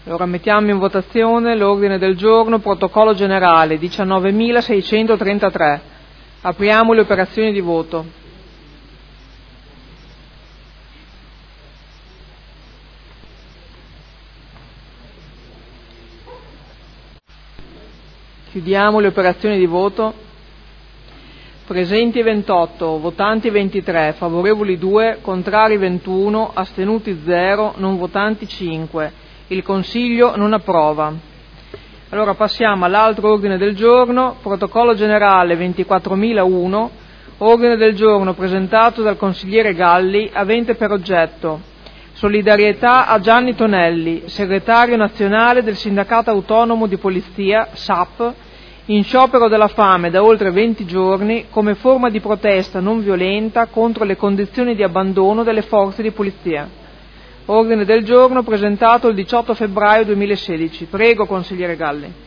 Allora mettiamo in votazione l'ordine del giorno, protocollo generale 19.633. Apriamo le operazioni di voto. Chiudiamo le operazioni di voto. Presenti 28, votanti 23, favorevoli 2, contrari 21, astenuti 0, non votanti 5. Il Consiglio non approva. Allora passiamo all'altro ordine del giorno, protocollo generale 24.001, ordine del giorno presentato dal consigliere Galli, avente per oggetto solidarietà a Gianni Tonelli, segretario nazionale del Sindacato Autonomo di Polizia, SAP, in sciopero della fame da oltre 20 giorni come forma di protesta non violenta contro le condizioni di abbandono delle forze di polizia. Ordine del giorno presentato il 18 febbraio 2016. Prego, consigliere Galli.